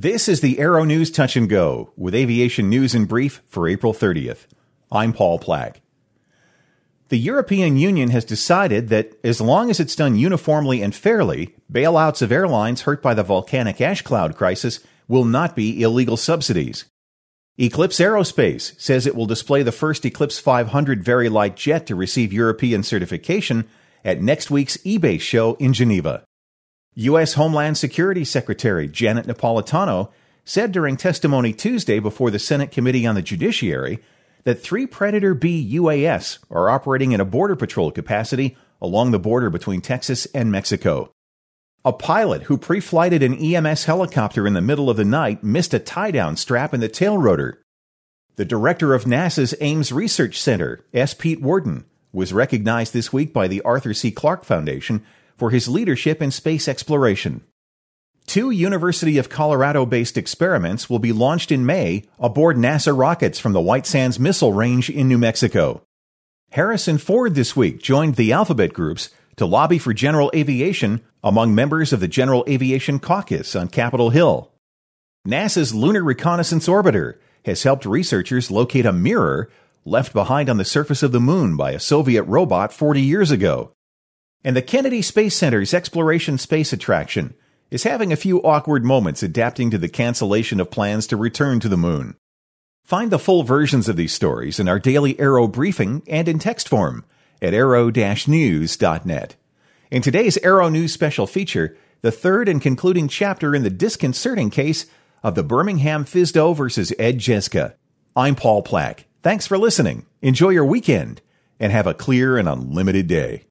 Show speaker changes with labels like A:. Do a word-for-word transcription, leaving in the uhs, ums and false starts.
A: This is the Aero News Touch and Go with aviation news in brief for April thirtieth. I'm Paul Plack. The European Union has decided that as long as it's done uniformly and fairly, bailouts of airlines hurt by the volcanic ash cloud crisis will not be illegal subsidies. Eclipse Aerospace says it will display the first Eclipse five hundred very light jet to receive European certification at next week's eBay show in Geneva. U S. Homeland Security Secretary Janet Napolitano said during testimony Tuesday before the Senate Committee on the Judiciary that three Predator B U A S are operating in a border patrol capacity along the border between Texas and Mexico. A pilot who pre-flighted an E M S helicopter in the middle of the night missed a tie-down strap in the tail rotor. The director of NASA's Ames Research Center, S. Pete Worden, was recognized this week by the Arthur C. Clarke Foundation for his leadership in space exploration. Two University of Colorado-based experiments will be launched in May aboard NASA rockets from the White Sands Missile Range in New Mexico. Harrison Ford this week joined the alphabet groups to lobby for general aviation among members of the General Aviation Caucus on Capitol Hill. NASA's Lunar Reconnaissance Orbiter has helped researchers locate a mirror left behind on the surface of the moon by a Soviet robot forty years ago. And the Kennedy Space Center's Exploration Space Attraction is having a few awkward moments adapting to the cancellation of plans to return to the moon. Find the full versions of these stories in our daily Aero briefing and in text form at aero dash news dot net. In today's Aero News special feature, the third and concluding chapter in the disconcerting case of the Birmingham F S D O versus Ed Jeska. I'm Paul Plack. Thanks for listening. Enjoy your weekend and have a clear and unlimited day.